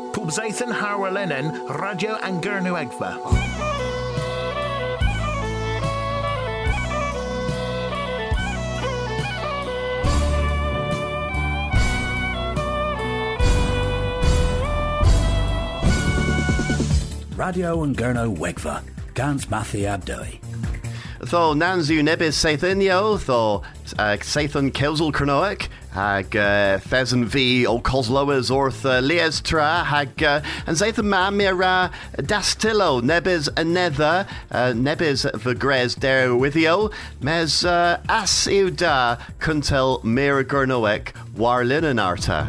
Pubzaithan Harwalenen, Radio Angernu Egva. Radio Angernu Wegva, Gans Mathi Abdoi. Tho Nanzu Nebis Saithinio, Tho Saithun Kelsel Cronoic, Hag Pheasant V O Cosloas Orth Lies Tra, Hag and Zaithan Mamira Dastillo, Nebis Anether, Nebis Vagres Dere Withio, Mes As Iuda Kuntel Mira Gurnoek, Warlin Arta.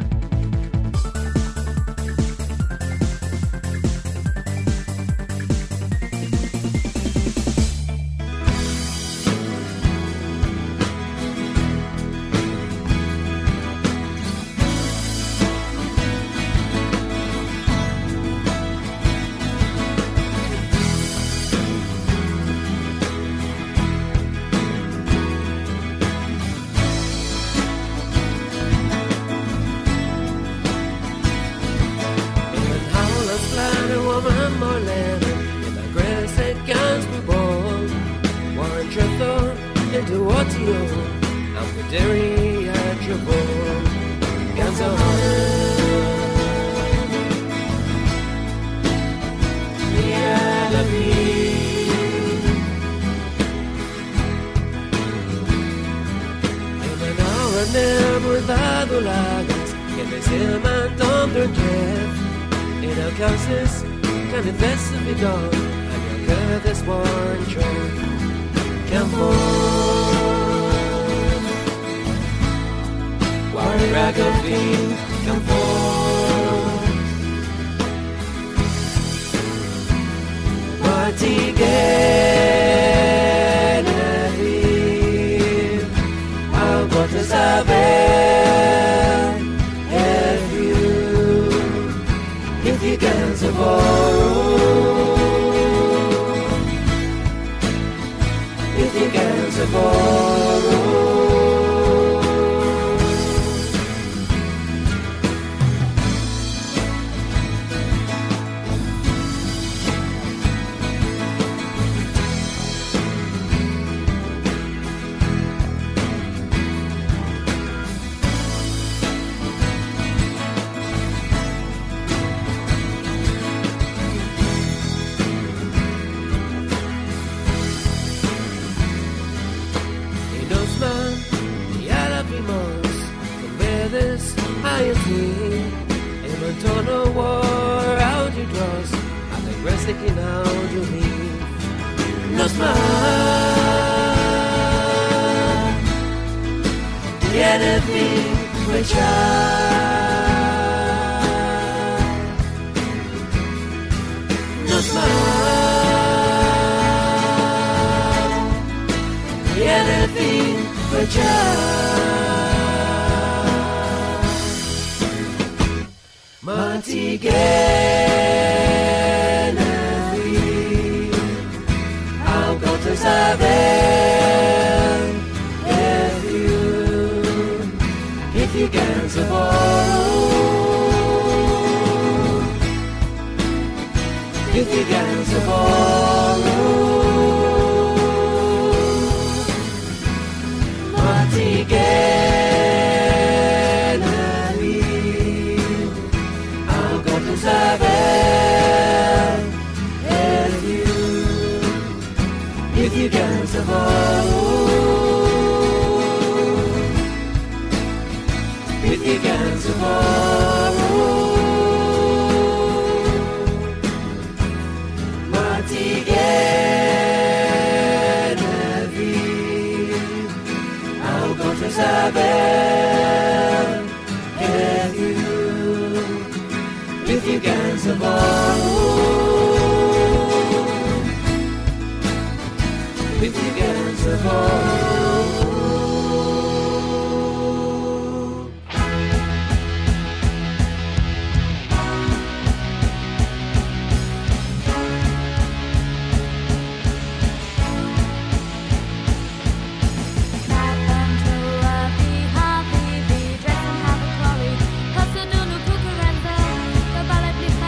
Happy, dress and have a quarry. 'Cause I don't know Cucarenza, the ballet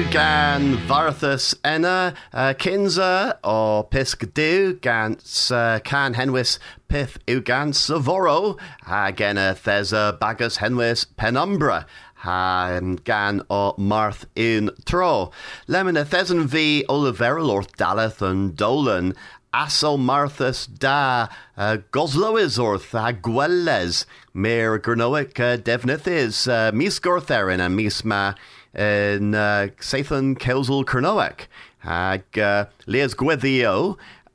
gan Varthus enna Kinza o Pisg Dew gans can henwis Pith Ugans Savoro Agena Thesa Bagus henwis Penumbra gan o Marth in Tro Lemon a Thesan V Oliveril or Daleth and Dolan Aso Marthus da Goslois orth Gwelles Mer Gurnoic Devnith is Mis Gortherin and Misma in Sathan Kelsel Kernoak Leas Gwethio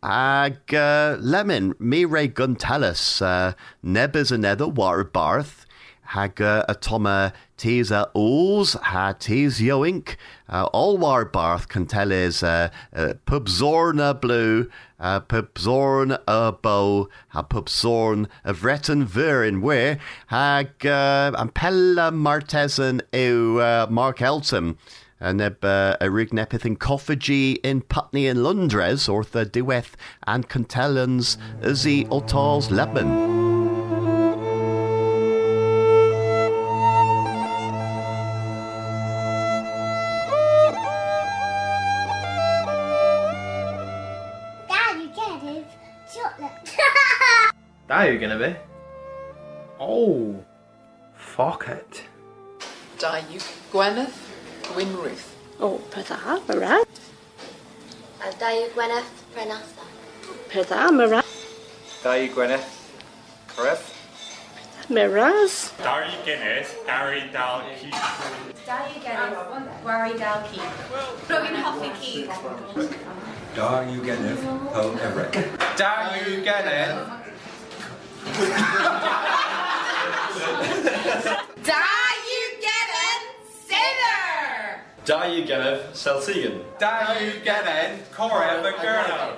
Lemon Me Ray Guntalus Nebis another War Barth Atoma Tisa Ools Tis Yoink All War Barth Canteles Pubzorna Blue Pubzorn Bow Pubzorn Vretten Verin where Ampella Martesan Mark Elton Neb a rig nepith in Coffagee in Putney and Lundres or the Dueth and Cantellans Izzy Otals Lebman. That you gonna be? Oh, fuck it. Da you Gwyneth Gwynruth. Oh, Pydda, Myrad. Da you Gwyneth Brenasta. Pydda, Myrad. Da you Gwyneth Correth. Miraz. Da you Guinness, Gary Dal Keith. Da you Guinness, Gary Dal Keith. Robin Hoffy Keith. Da you Guinness, Paul Everett. Da you Guinness. Da you Guinness, Sinner. Da you Guinness, Celsian. Da you Guinness, Cora McGurno.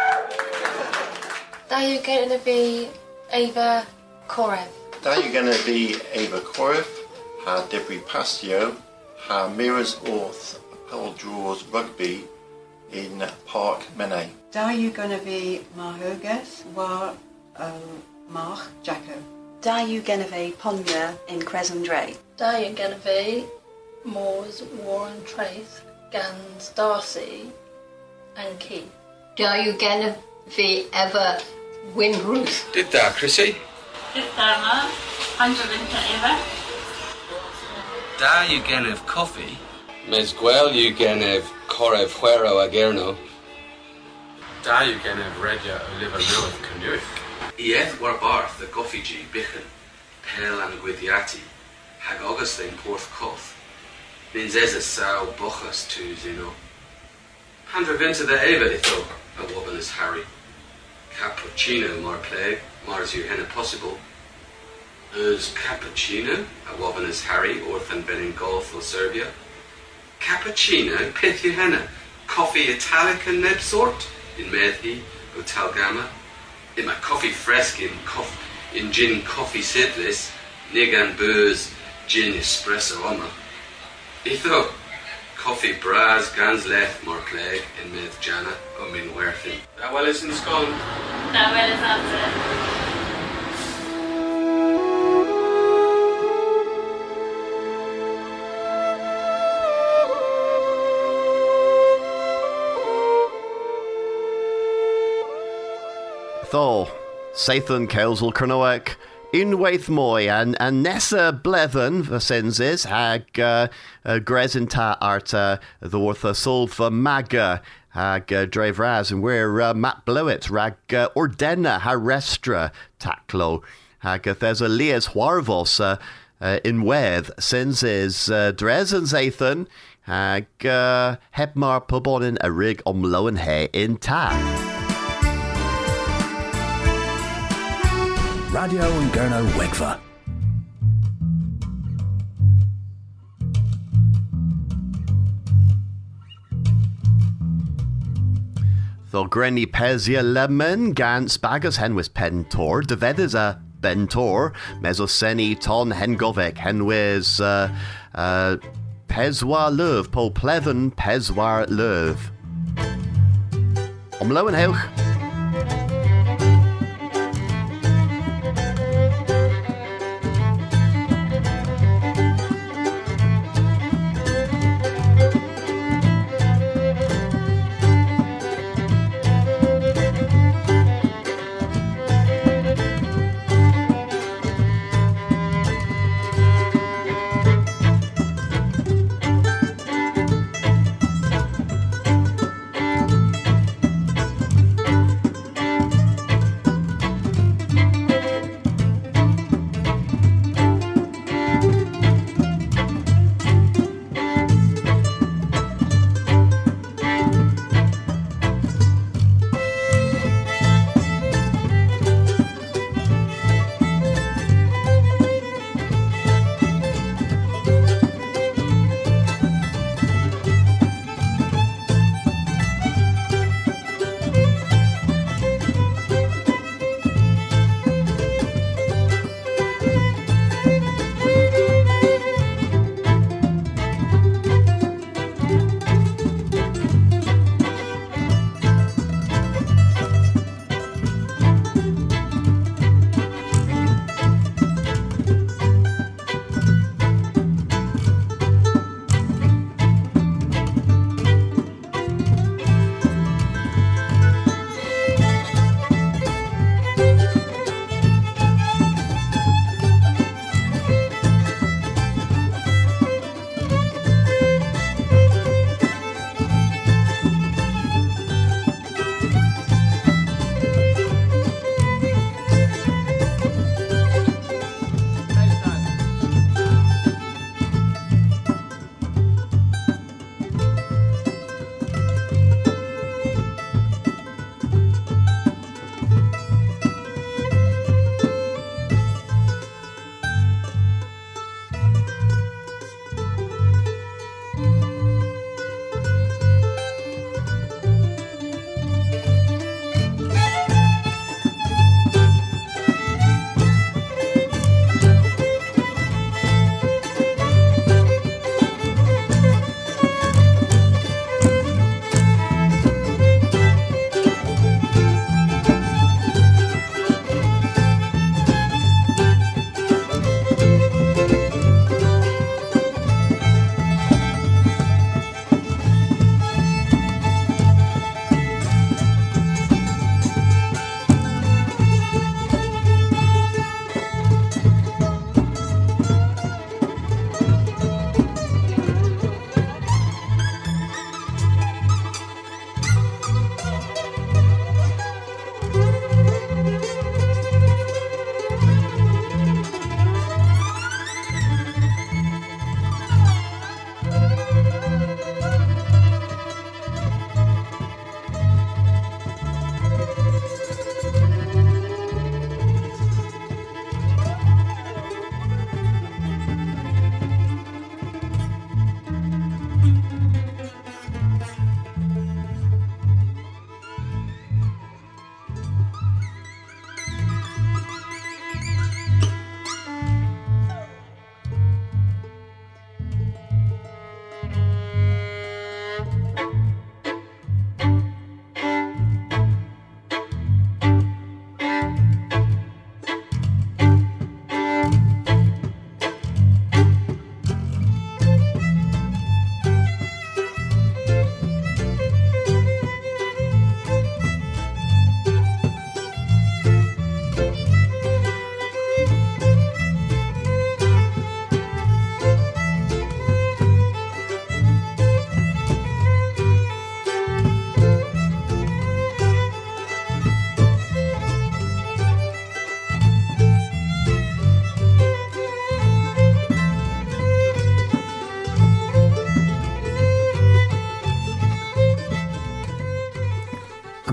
Da you Guinness be Ava Korev. Da you gonna be Ava Korev, ha Debri Pastio, ha Mira's Orth, Pearl Draws Rugby in Park Mene. Da you gonna be Mahogas, War March Jacko. Da you gonna be Ponya in Crescent Dre. Da you gonna be Moors, Warren Trace, Gans Darcy and Key. Da you gonna be Eva Windruth. Did that, Chrissy? Did that, 100 Eva. Da you gonna have coffee? Mezguel you gonna have Corev Huero Agerno. Da you gonna have Regia Oliver Millet Canuic. Ieth war barth the Goffigi Bichen, Pel and Guidiati, Hag Augustine Porth Coth. Means as a sow bochas to Zino. 100 Vinta the Eva itho, a wobbinus Harry. Cappuccino mar plague, Mars you henna possible. Us cappuccino, a wobbinus Harry, orphan ben in Golf or Serbia. Cappuccino, pith you henna, coffee Italic and neb sort, in Medhi, Hotel Gamma. In my coffee fresk in gin coffee sidless, nigan booze, gin espresso oma. Itho, coffee bras, gans left, more plague, in meth jana, o min werthin. That well is in Scone. That well is answered. Thor, Sathan Kelsel Kernoak, Unwaith Moy, and Nessa Blevin, the senses, hag Grezinta Arta, the Wortha Sulfa Maga, hag Drave Raz, and we're Matt Blewett, rag Ordena Harestra Taklo, hag there's a Lias Huarvos in Weth, senses Drezen Zathan, hag Hebmar Pubonin a rig Lowen Hay in Ta. Radio and Gurno Wegva. Tho Grenny Pezia Lemon, Gans Bagas Henwis Pentor, Devedes a Bentor, Mesoseni Ton Hengovek, Henwis Pezwa Löv, Po Pleven Pezwar Löv. Lowen Heuch.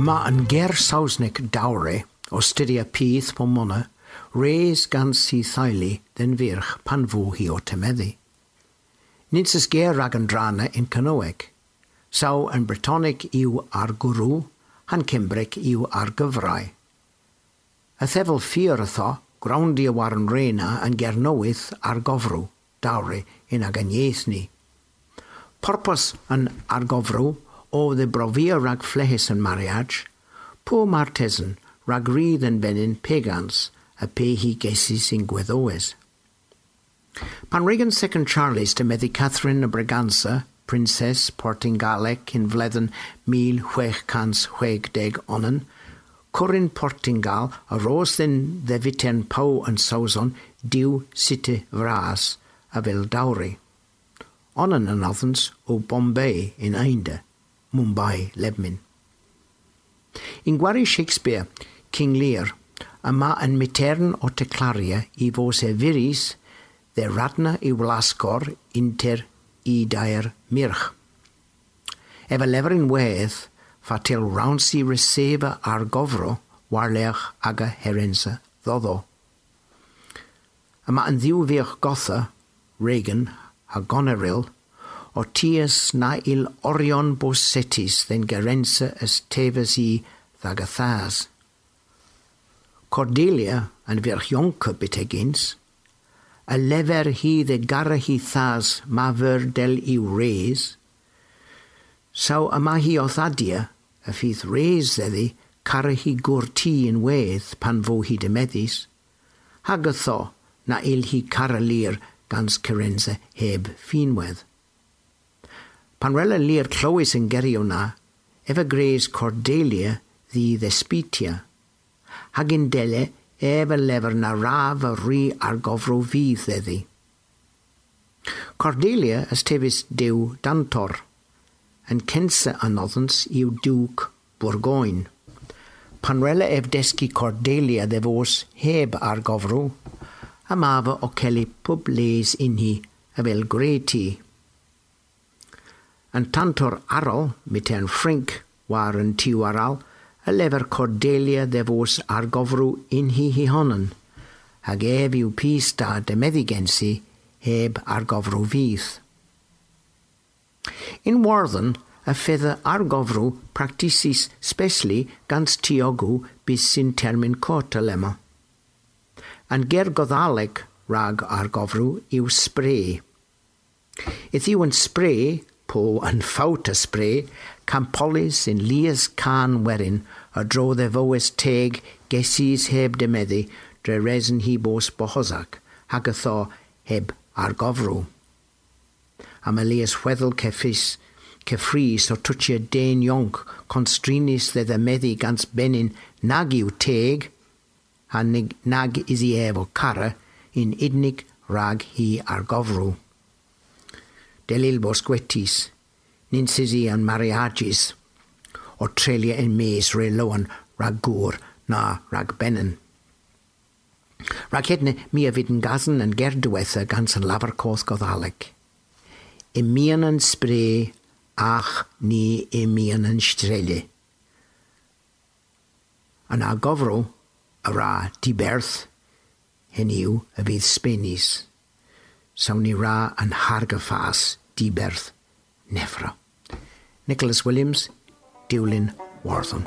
Yma yn ger Sausnic dawre o styria pydd po mona, reis gan si thaili den virch pan fw hi o temeddi. Nid sys ger ag yn drana yn canoeg. Saw yn Britonic yw ar gwrw, han Cymbric yw ar gyfrau. Y thefel ffyr ytho, grawndi y war yn reina yn ger newydd ar gofrw, dawre yn ag yn ieith ni. Porpos yn argofrw o the brofio rag flehis yn mariage, po martesan rag rydd yn benin pegans a pe hi gesi sy'n gweddowes. Pan Regan II Charles dy meddi Catherine y Braganza, Princess Portingalec in fledden 1660 onan, Corin Portingal a ros then ddefiten pau yn Sawson diw site vras a fel dawri. Onan yn othens o Bombay in Einde, Mumbai, Lebmin. In gwari Shakespeare, King Lear, yma yn mitern o teclaria I fos e viris de radna I wlasgor inter I dair mirch. Efa lefer yn wedd, fatil rawnsi reseva ar gofro warlech aga herensa ddoddo. Yma yn ddiw fiach gotha, Regan, a Goneril, o tias na il orion bosetis then gerensa as tevas I thagathas. Cordelia and virch jonke betegins, a lever hi de garra hi thas ma ver del I reis, saw yma hi o thadia, a fydd reis ddeddi, cara hi gwrti yn wedd pan fo hi dymedis, hag ytho na il hi cara lir gans Cerenza heb ffynwedd. Pan rela lir clywys yn gerio na, efa greis Cordelia ddi ddesbitia, hag yn dele efa lefer na raf a ri ar gofro fydd ddeddi. Cordelia as tefys dew dantor, yn censa anoddans yw Duke Bourgogne. Pan rela ef desgi Cordelia ddefos heb ar gofro, a mafa o celi pub les in hi a fel greti. Yn tantor arol, mitern Ffrinc, war yn tiw aral, a lefer Cordelia ddefos ar gofro in hi honan, hag ef yw pys da demeddigensi heb ar gofro fydd. In Warthen, a feather ar gofro practicis specially gans tiogu bis sin termin cota lema. An ger goddaleg rag ar gofro yw spray. Ith yw yn spray, po yn ffawt a spray, campolis in lias can werin a dro dde fowes teg gesis heb demeddi dre resin hi bos bohosac, hag ytho heb ar gofro. Am Elias weddel cefris o twtio den ionc constrinis dde ddemeddi gans benin nag yw teg, a nag is I efo cara in idnig rag hi ar gofro. Delil bos gwetis, nin sisi an mariagis, o trelia en mes re loan rag gŵr na rag benin. Rag hedne mi a fyd yn gasen yn gerdwetha gans yn lafar coth goddaleg. Mian yn spray ach ni mian yn strele. Yn a gofro, a ra diberth, hen yw a fydd spenis. Sawn ni ra yn hargafas diberth nefra. Nicholas Williams, Dewlin, Warthen.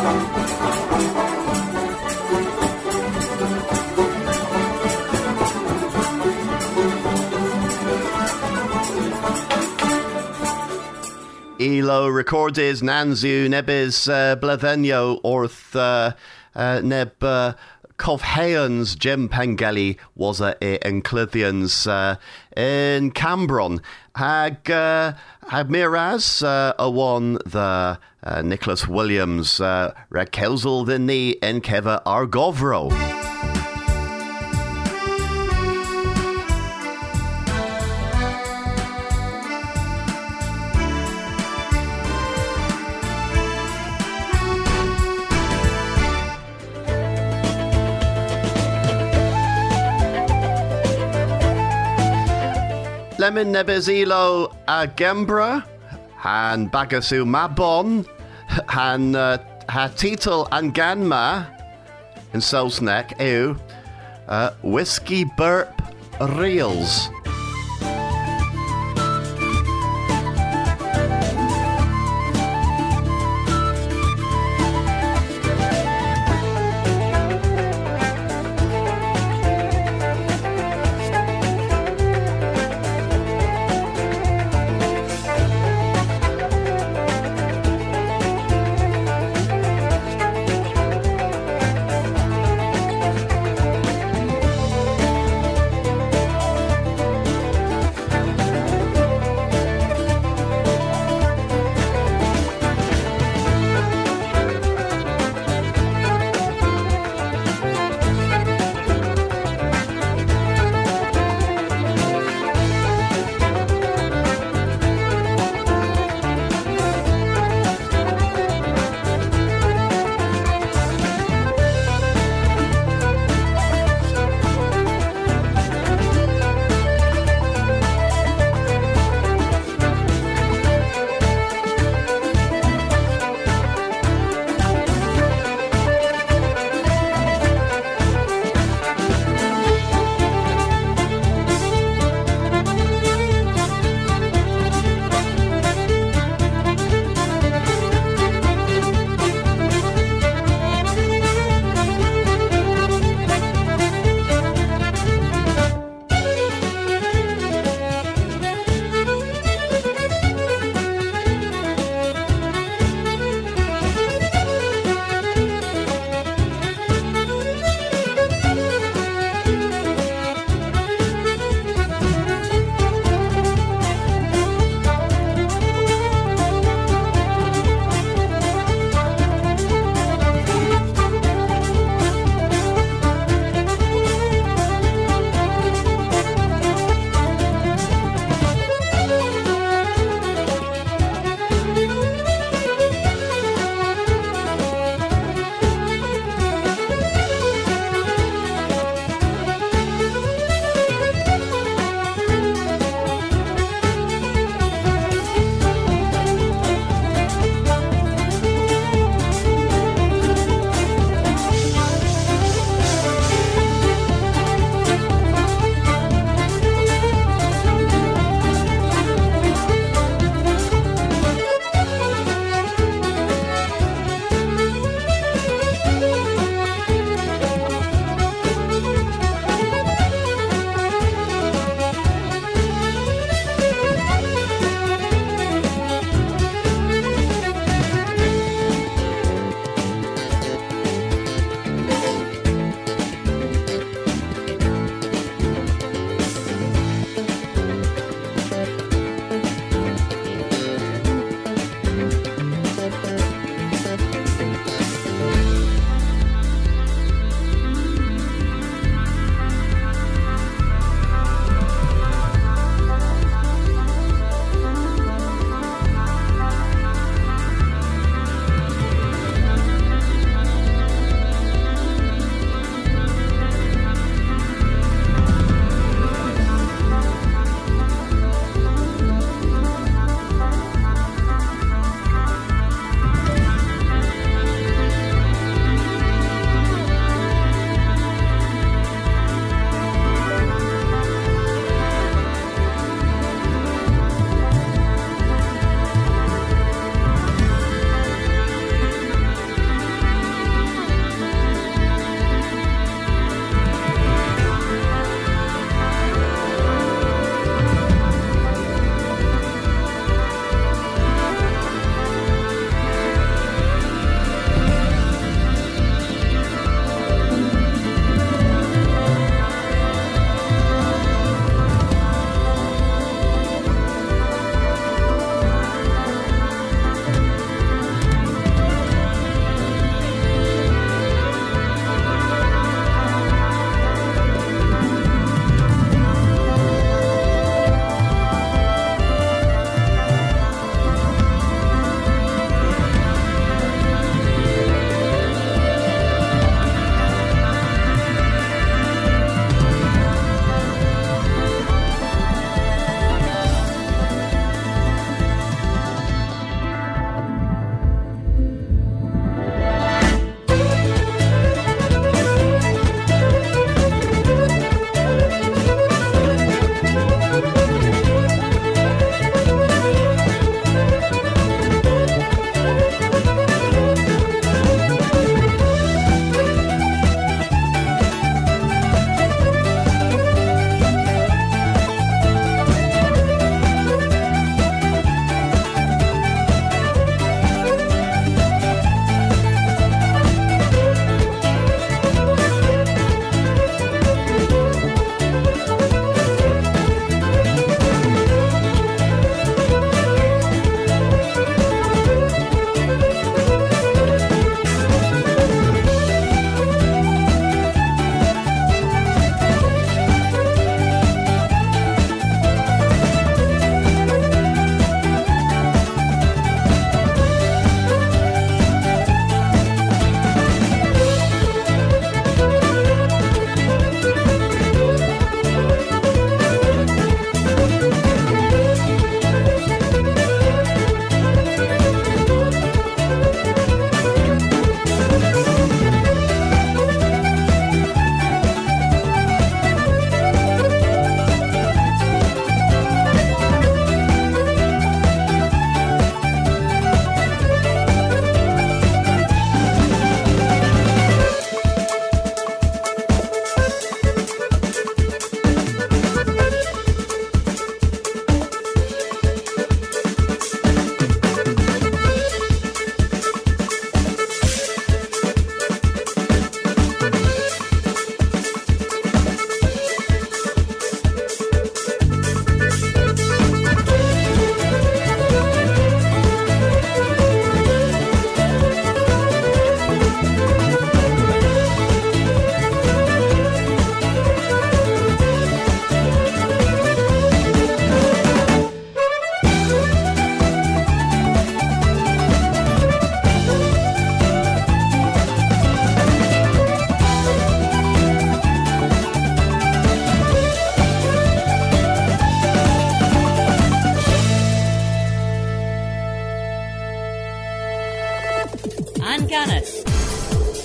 Ilo recorded Nanzu nebis blethenio orth neb Cofheans Jim Pengelly was in Clithians in Cambron. Hag Miraz won the Nicholas Williams Rekelsel the knee in Keva Argovro. Lemon nebezilo a Gembra, han bagasu mabon, han ha titel an ganma, in Selsneck, ew, Whiskey Burp Reels.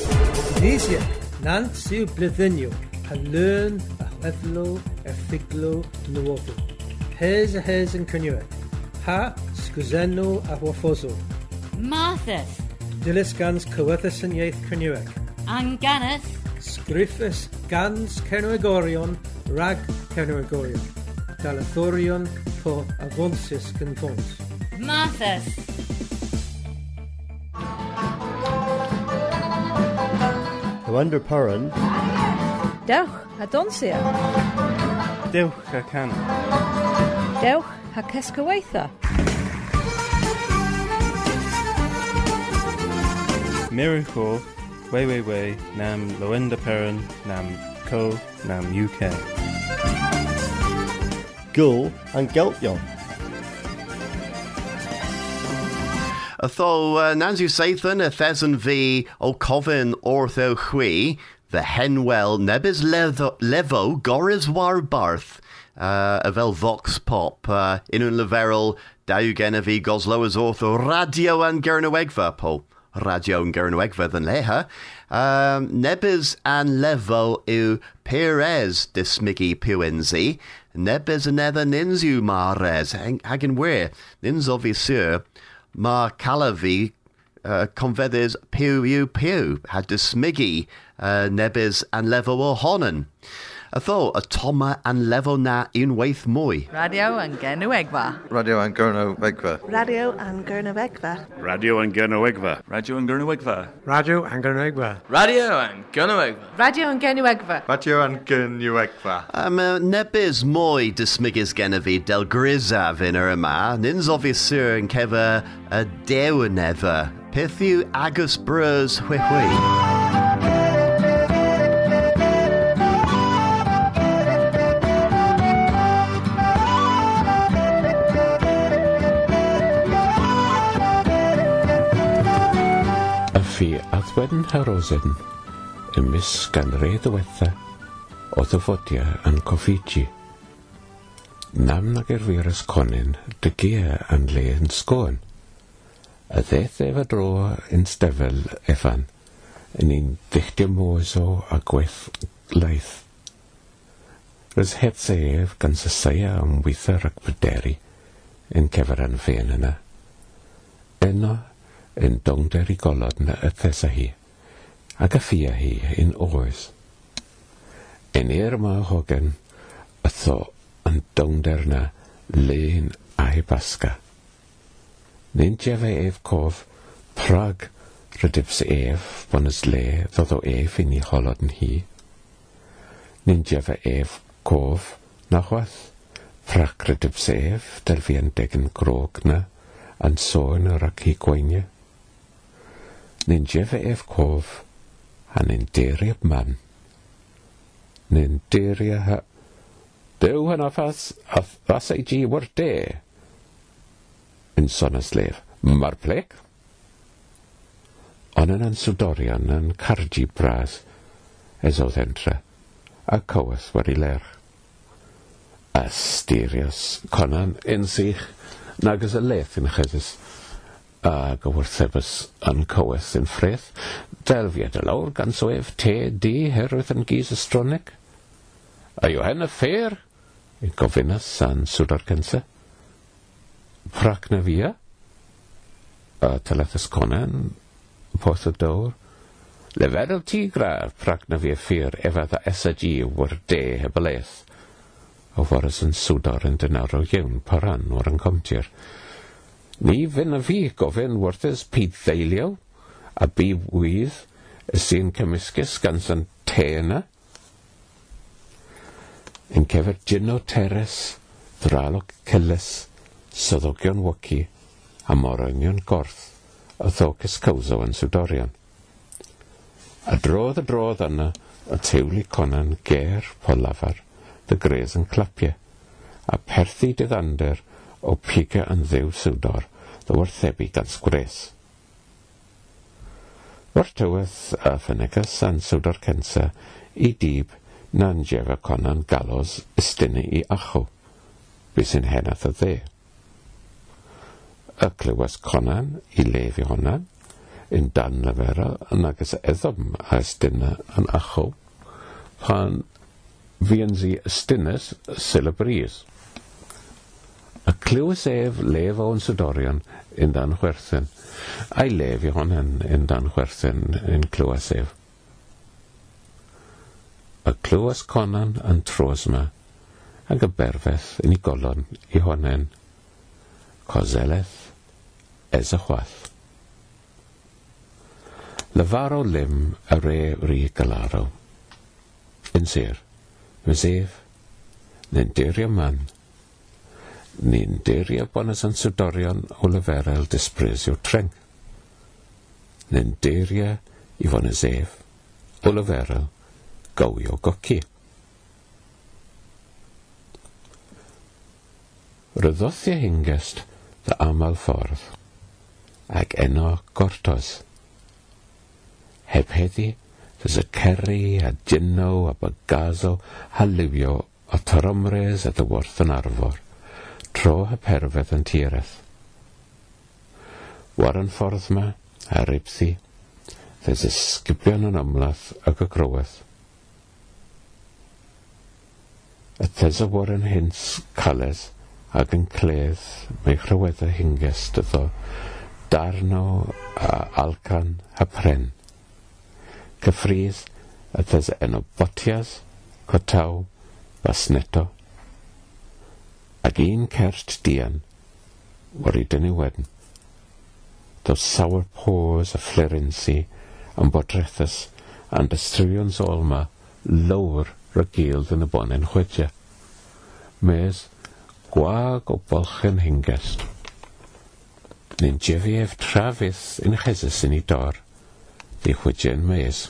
Nisiac, nant sy'n blydynio, a lyn, a weflo, a ffiglo, nywodw. Hes yn Cernyweg. Ha, sgwzenno a hwaffoso. Marthas. Dilys gans cywythus yn ieith Cernyweg. Anganus. Sgriffus gans Cernywegorion, rag Cernywegorion. Dalathorion po avonsis gynfons. Marthas. Hwander Puran. Dewch a Donsia. Dewch a Can. Dewch a Cescaweitha. Miracle, way, nam Loenda Perrin, nam Co, nam UK. Gul and Geltjon. Tho Nansu Sathan a Thezan V o Covin Ortho Hui, the Henwell Nebis Levo Goris War Barth, Avel Vox Pop, Inun Leverel, Daugenevi Gosloas Ortho, Radio and Gernowegva Po, Radio and Gernowegva than Leha, Nebis and Levo U Perez Dismigi Puenzi, Nebis another Ninzu Mares, Hagen Where, Ninzovi Sur. Ma Calavi convedis piu had dismigi nebis and levo o honan. Atho a toma and levo na unwaith moi. Radio and Gernowegva. Radio and Gernowegva. Radio and Gernowegva. Radio and Gernowegva. Radio and Gernowegva. Radio and Gernowegva. Radio and Gernowegva. Radio and Gernowegva. Radio and Gernowegva. Nebis moi dismigis genevi del grizav in erma. Nins obvisur and keva a dew never. Pithu agus brus hui. Fi addwedyn Harosen, ymys gan re ddiwetha, o ddyfodia yn Coffigi. Nam nag virus conin, dy gia yn le yn sgôn. A ddeth efo dro yn stefel effan, yn un ddichtio moso a gweth laeth. Rys het sef gan sysaya am weitha rag byderi, yn cefer an fen yna. Eno, yn dongder I golod na y thesa hi, ag a ffia hi yn oes. Yn ma hogan, a tho yn dongder na lein a'i basga. Nyn jefa ef cof, prag rydybs ef bonus le ddod o ef yn I holod yn hi. Nyn jefa ef cof, na chwath, prag rydybs ef del fi yn degyn grog na, an sôn yr ac hi gweinia. Nyn jefa ef cof, han yn deriab man. Nyn deria ha... Dew hana fas ei gi war de. Yn son aslef, mar plec. Onan an sudorian an cargi bras, es o ddentra, a cowas war I ler. Asterios conan yn sich, nag as a leth yn chysys. A gywrthebys yn cywys yn ffreth, delfiad y lawr gan so ef te di herwydd yn gys astronig. A yw hen y ffer? I gofinas san sŵdar cynsa. Prac na fia? A talathas conan, poth y dawr. Lefer o tigra, prac na fia ffyr efo dda SAG war de heb y leth. O foras yn sŵdar yn dynawr o iawn paran o'r yn comtir. Ni fyn a fi gofyn wrthys pyd ddeilio, a bi wydd, y sy'n cymysgus gan sy'n tena. Yn cefer gino teres, ddralog cylus, syddogion wyci, a morynion gorth, a ddocus cawso yn swdorion. A drodd yna, y teulu conan ger po lafar, dy gres yn clapia, a perthi dyddander, o piga yn ddew swdor, ddo warthebu gan sgwres. O'r tywydd a ffynegas an swdor censa I dib na'n jefa conan galos ystynnu I acho, bys yn henath y dde. Y clywas conan I lefi honan, in dan lefera yn agos eddom a ysdyna yn acho pan fi'n zi ystynys syl y bris. A clywys ef lef o'n sydorion in dan chwerthin. A'i lef i honen in dan chwerthin in clywys ef. A clywys conan yn tros yma ag y berfeth yn ei golon i honen coseleth es y chwath. Lefaro lim a re ri galaro. Yn sir, fys ef, ni'n dirio man, ni'n dirio bonus yn sydorion o leferel dispresio treng. Ni'n dirio i fon y sef o leferel gawio goci. Ryddoth i hingest dy amal ffordd, ag enno gortos. Heb heddi, dys y ceri a gynno a bagazo a livio o toromres a dy worth yn arfor, tro a perfedd yn tireth. War yn ffordd ma, a ribthi, dys y sgibion yn ymlath ag y groweth. A dys y war yn hins cales ag yn cledd mae chrywedda hingest yddo darno a alcan a pren. Cyffrith a dys enw botias, cotaw, basneto. Ag un cert dian, war i dynnu wedyn. Doedd sawer pôs a flerensi am bodrethus and ystrions olma lawr rygil yn y bonen chwedja. Mes, gwag o bolchen hingest. Ni'n jefi ef trafydd yn chesys yn ei dor, di chwedja'n mes.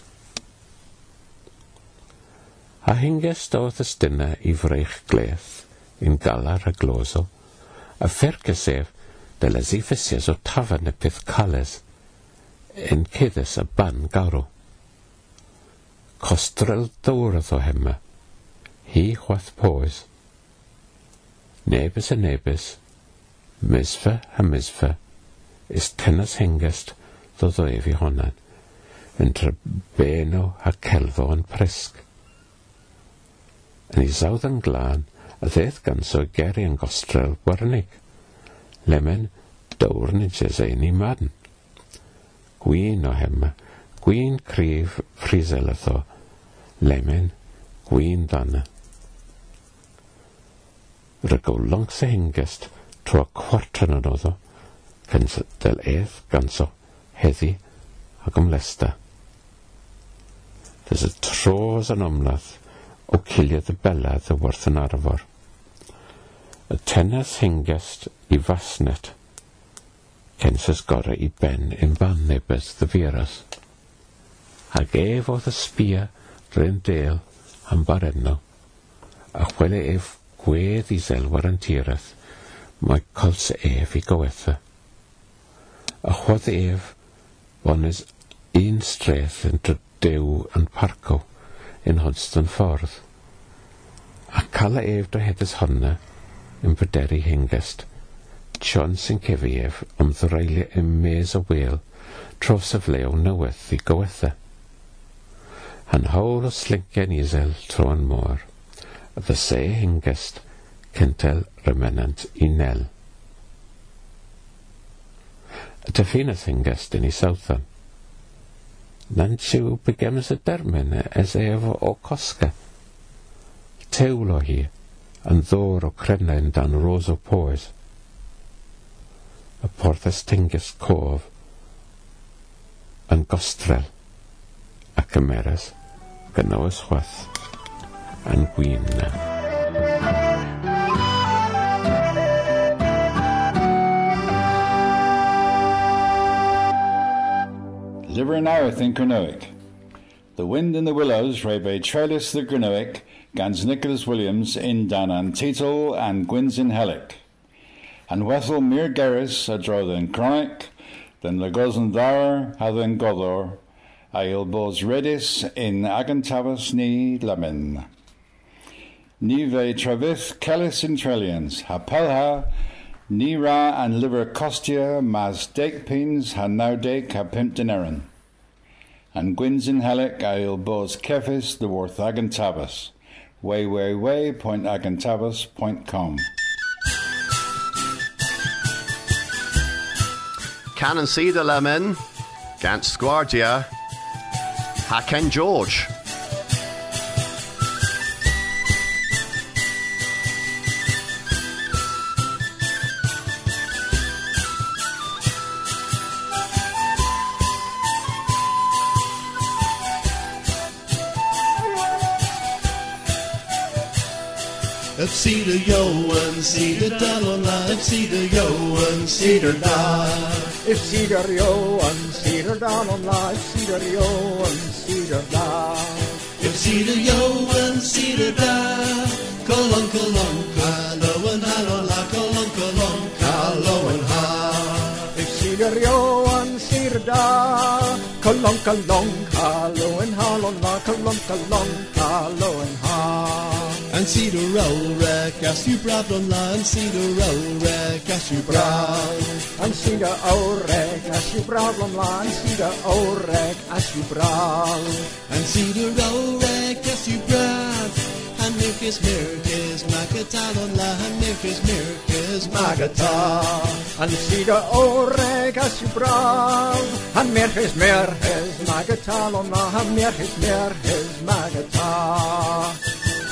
A hingest oedd ysdyna i freich gleth, yn galar a gloso, a ffercys ef dylais i fysias o tafan y pydd cales, yn cyddys a ban gawro. Costrel dawrdd o hemma, hi chwath pôs. Nebys a nebys, misfa a misfa, is tennas hingest ddod o ef i honan, yn beno a celfo yn presg. Yn ei sawdd yn glân, a ddedd ganso geri yn gostrel warnig. Lemen dawr yn jesau ni madn. Gwyn o hemma, gwyn cryf friseletho, lemen gwyn dana. Rygow longs y hingest tro cwartan yn oddo, cyns del edd ganso, heddi ag ymlesta. Dys y tros yn ymlath o ciliad y belad y wrth yn arfor. Y tennas hingest i fasnet, cyns ysgora i ben yn ban nebys ddyfiras. Ag ef oedd y sbia rhaid del am barenno, a chwele ef gwedd i selwar yn tireth, mae cols ef i gowetha. A chwodd ef bonus un streth yn drydew yn parco yn Hodgston ffordd. A cael ef dryhedus honna yn byderi hingest, John sy'n cefi ef am ddreulio yn mes o wel tros y fleo nyweth i gowetha. Han hawl o slincen isel tro yn môr, a dy se hingest centel remenant i nel. Y tyffinas hingest yn ei sawthan. Nan siw bygems y dermen es ef o cosga. Tewl o hi, yn ddor o crenain dan ros o poes. Y porthas tingest cof, yn gostrel, ac ymeres, gynnawys chwath, yn gwyn na. Liver and Arith in Kernowick. The Wind in the Willows, Rebe Trellis the Kernowick, Gans Nicholas Williams in Danan Tito and Gwyn's in Hellick. And Wethel Mir Gerris a Drodden Chronic, then Lagozan Dar, Hadden Godor, Ailbos Redis in Agantavas ni Lamin. Nive Travith Kellis in Trillions, Hapelha, Nira and liver costia mas dek pins ha now dek ha pimpton erin. And gwins in helic ail bos kefis the worth agantabas. Way, point agantabas.com. Canon Cedar Lemon, Gant Squardia, Haken George. If cedar yo and cedar dalona, if cedar yo and cedar da. If cedar yo and cedar dalona, if cedar yo and cedar da. If cedar yo and cedar da. Kolon hallo and hallola, kolon hallo and ha. If cedar yo and cedar da. Kolon hallo and hallola, kolon hallo and ha. And cedar rek as you brad on land, cedar rek as you brad. And cedar rek as you brad on land, cedar rek as you brad. And cedar rek as you brad. And mirkis magata on land, mirkis magata. And cedar rek as you brad. And mirkis magata on land, mirkis magata.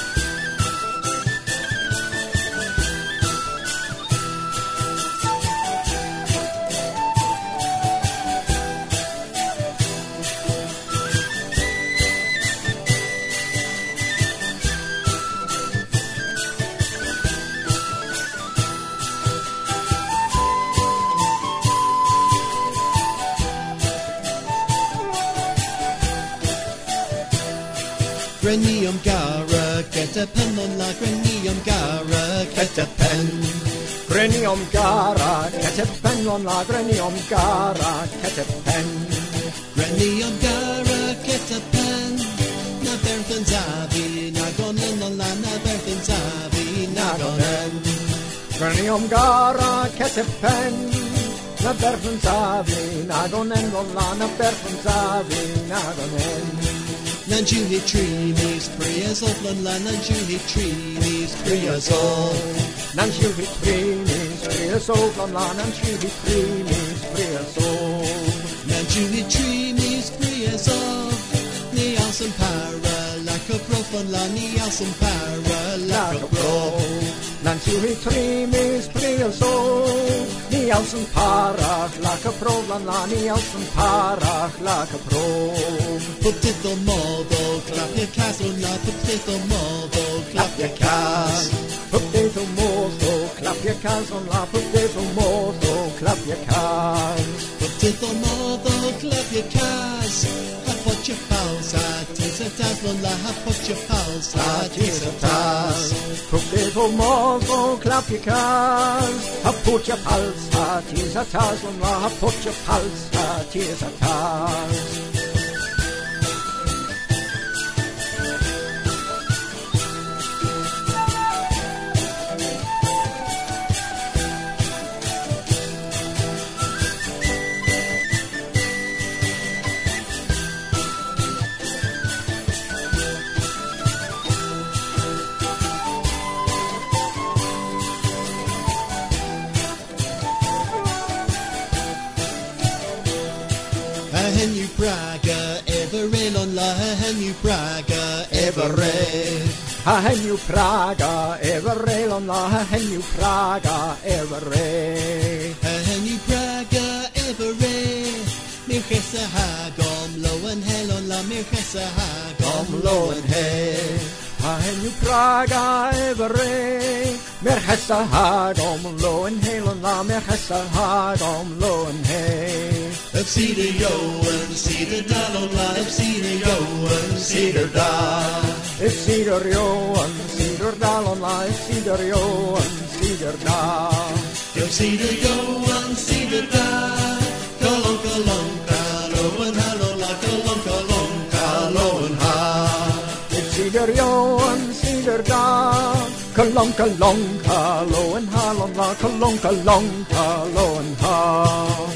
Grenium gara, get a pen on la grenium gara, get a pen. Grenium gara, get a pen on la grenium gara, get a pen. Grenium gara, get a pen. Na berthen zavi, na gonen on la, na berthen zavi, na gonen. Grenium gara, get a pen. Na berthen zavi, na gonen on la, na berthen zavi, na gonen. Nan Julie Trinis, Prias of Lan, Nan Julie Trinis, Prias of. Nan Julie Trinis, Prias of Lan, Nan Julie Trinis, Prias of. Nan Julie Trinis, Prias of. Nials and para, like a profan la, Nials and para, like a pro. Nan Julie Trinis, Prias of. Nials and para, like a pro, la, Nials and para, like a pro. Potato modo, clap your cast on la potato modo, clap your cast. Potato modo, clap your cast on la potato modo, clap your cast. Potato modo, clap your cast. I put your pulse at tisatas on la, I put your pulse at tisatas. Potato modo, clap your cast. I put your pulse at tisatas on la, I put your pulse at tisatas. Henry Praga, Everell on la, Henry Praga, Everell. Henry Praga, Everell on la, Henry Praga, Everell. Henry Praga, Everell. Mirchesa hagom, low and hell on la, Mirchesa hagom, low and hell. Henry Praga, Everell. Mirchesa hagom, low and hell on la, Mirchesa hagom, low and hell. Of cedar yo and cedar da on la, of cedar yo and cedar da. If cedar yo and cedar da on la, if cedar yo and cedar da. If cedar yo and cedar da. Kolon kalo and hallo la, kolon kalo and ha. If cedar yo and cedar da. Kalonka lonka, lo and ha, lon la, kalonka lonka, lo and ha.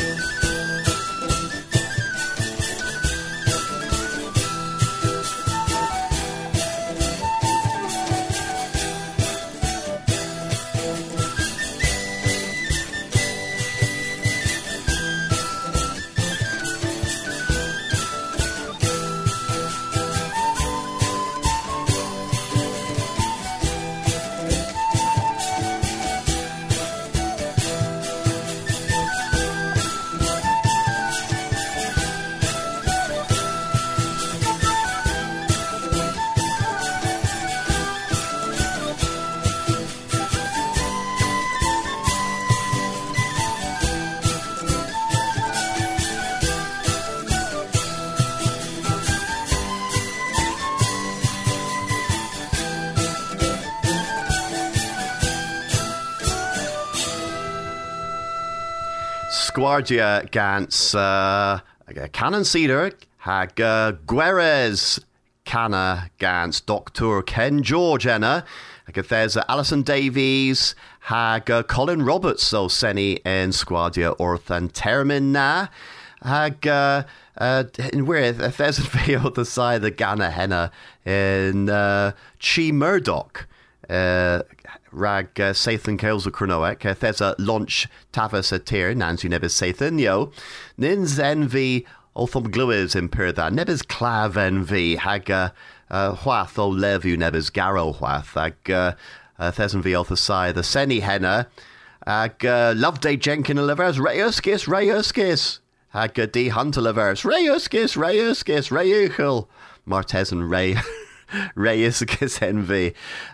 Sguardia gans Canon Cedar hag Gwerez Canna gans Dr. Ken George enna hag there's Alison Davies hag Colin Roberts so senny in Sguardia orth and termin na hag in where there's a video the side the Ghana henna in Chi Murdoch rag Sathan Kales o Cronoec there's a launch tavas a tir Nancy nebis Sathan yo nins envy Othom Gluis in Pirda nebis clav envy hag Hwath o levu nebis Garo Hwath hag Thesn vi other side the Senny henna hag Loveday Jenkin Olivers Rayuskis hag D Hunter Olivers Rayuskis Rayuchel Martesan Ray Rayuskis envy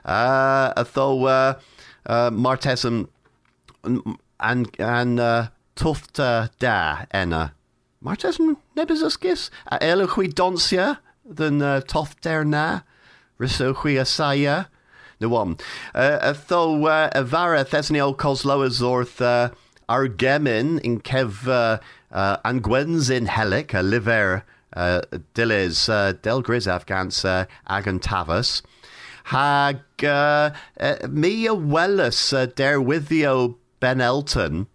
though Martesan and Tufta da enna Martesan nebizuskis eloqui doncia than Tofter na Risochui asaya the one though Avara Thesniel Cosloas orth Argemin in Kev Angwens in Helic Liver Dilis Delgriz Afghans Agantavas hag Mia Wellus Derwithio Ben Elton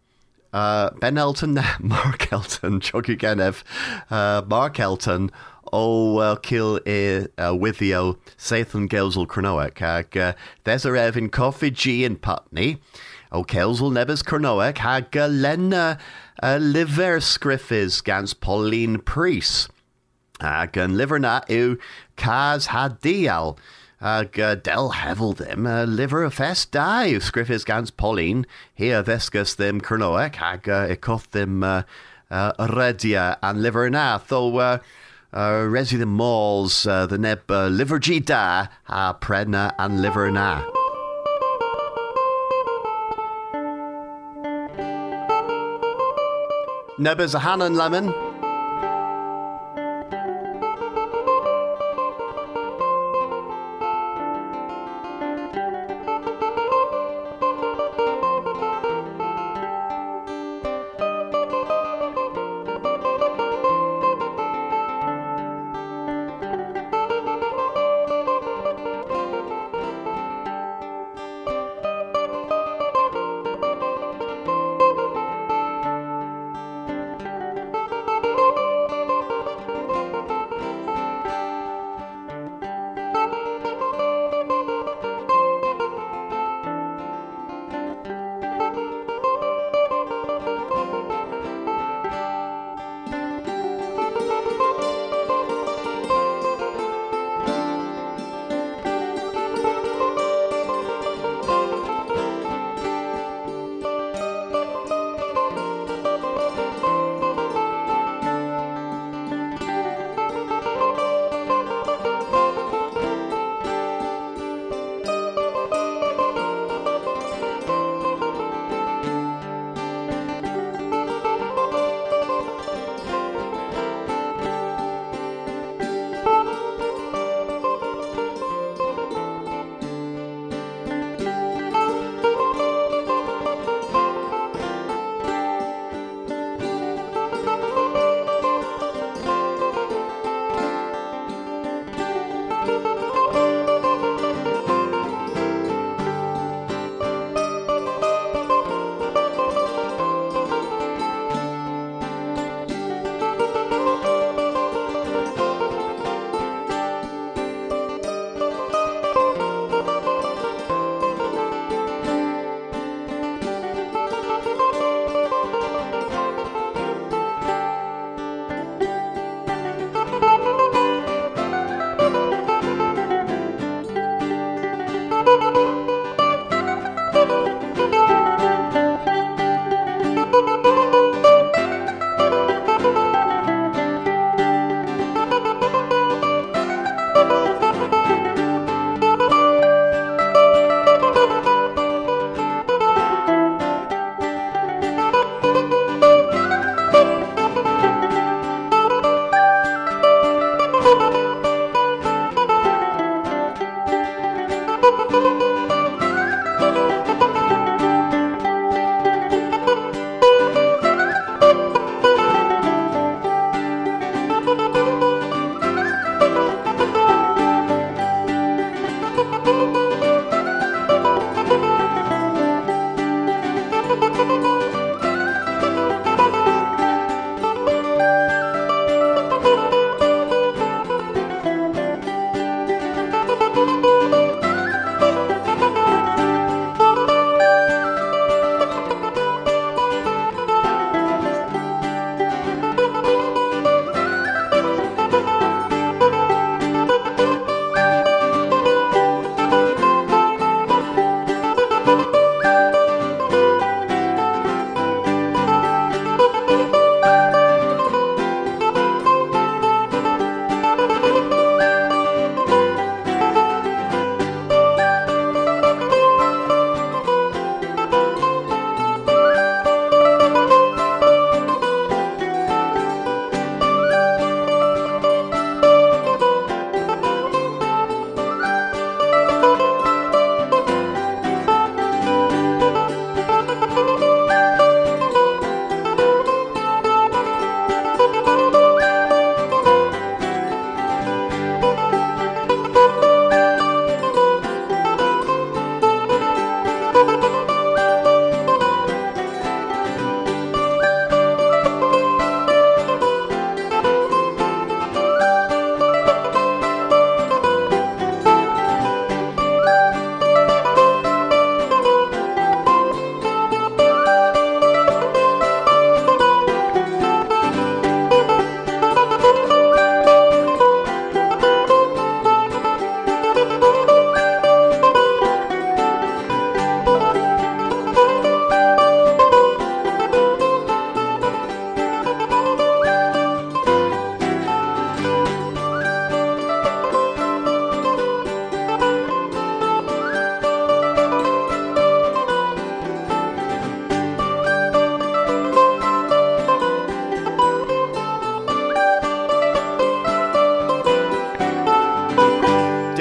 Mark Elton Jogi Genev Mark Elton kill Withio Sathan Gelsel Cronoec hag Thesarev in Coffee G in Putney Kelsel Nebis Cronoec hag Lena Liver Scriffis gans Pauline Priest hag Liverna u Kaz Hadial hag Del Hevel them Liver Fest die Scriffis gans Pauline here Vescus them Cronoec hag Ecoth them Redia and Liverna though Resi the Malls the Neb Livergy da Predna and Liverna. Nebis a Hanan Lemon.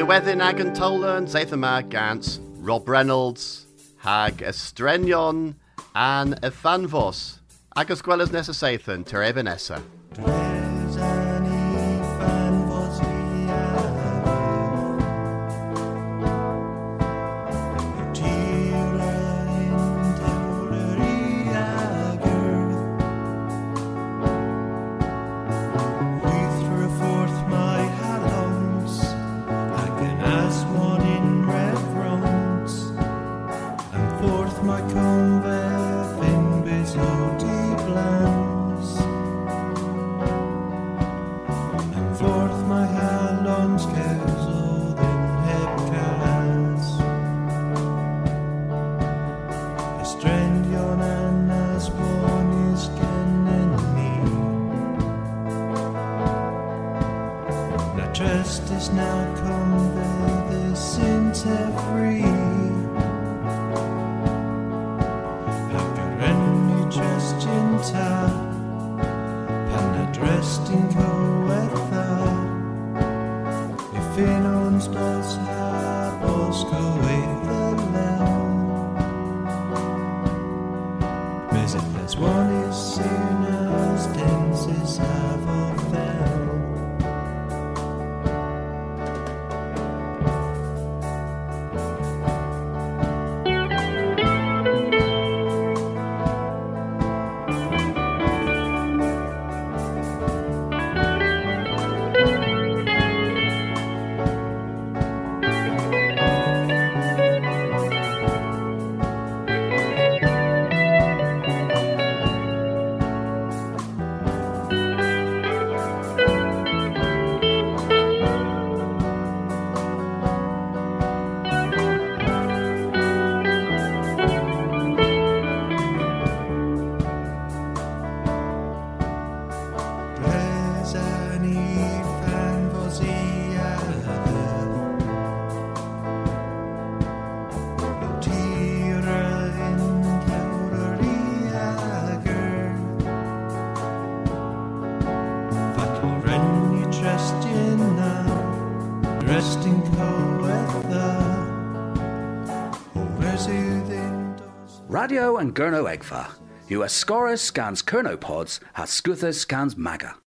Newedin Agan Tolan, Zathama Gantz, Rob Reynolds, Hag Estrenion, and Efanvos, Agus Gwellas Nessa Sathan, Terebanessa. Justice now come the sinter free. Have you any trust in ta? Pan dressed in coetha. If in ons does have bosco with the lamb. Visit as one is soon as dances have of them. Radio and Gurno Egva. You are Scorus scans Kernopods, has Scuthus scans Maga.